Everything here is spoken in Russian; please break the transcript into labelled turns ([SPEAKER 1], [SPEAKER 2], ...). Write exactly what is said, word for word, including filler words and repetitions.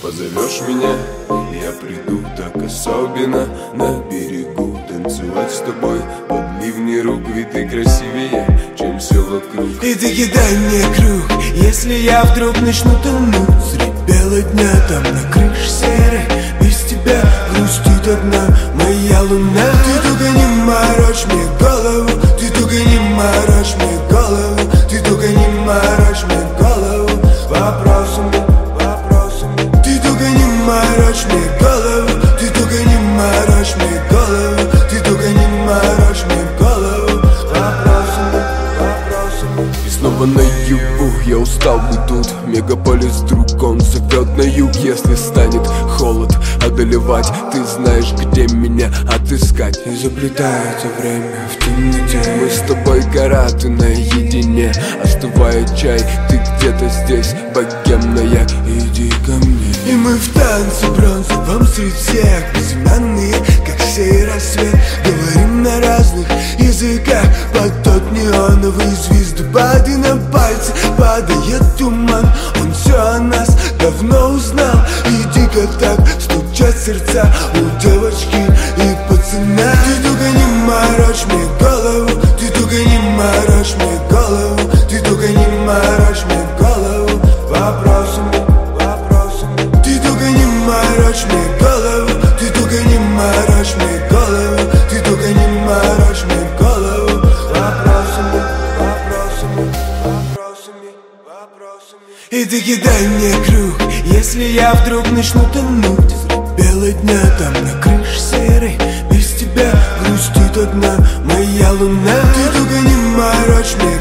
[SPEAKER 1] Позовешь меня, я приду так особенно на берегу танцевать с тобой под ливни рук, ведь ты красивее, чем все вокруг.
[SPEAKER 2] И ты кидай мне круг, если я вдруг начну тонуть средь бела дня, там на крыше серой без тебя грустит одна моя луна. Ты только не морочь мне голову, ты только не морочь мне голову, ты только не морочь мне голову вопросами, вопросами. Ты только не морочь мне голову, ты только не морочь мне голову, ты только не морочь мне голову вопросами, вопросами.
[SPEAKER 1] И снова на югу, я устал быть тут. Мегаполис вдруг он зовет на юг. Если станет холод одолевать, ты знаешь, где меня отыскать.
[SPEAKER 2] И заплетается время в темноте.
[SPEAKER 1] Мы с тобой гора, ты наедине. Остывает чай, ты где-то здесь, богемная, иди ко мне.
[SPEAKER 2] И мы в танце бронзовом среди всех, безымянные, как сей рассвет. Говорим на разных языках под тот неоновый звездопад. И на пальцы падает туман, он все о нас давно узнал. И дико так стучат сердца у девочки и пацана. Ты только не морочь мне голову, ты только не морочь мне голову, ты только не морочь мне голову вопросами, вопросами. Ты только не морочь мне голову, ты только не морочь мне голову, ты только не морочь мне голову вопросами, вопросами, вопросами, вопросами. И ты кидай мне круг, если я вдруг начну тонуть средь бела дня, там на крыше серой без тебя грустит одна моя луна. Ты только не морочь мне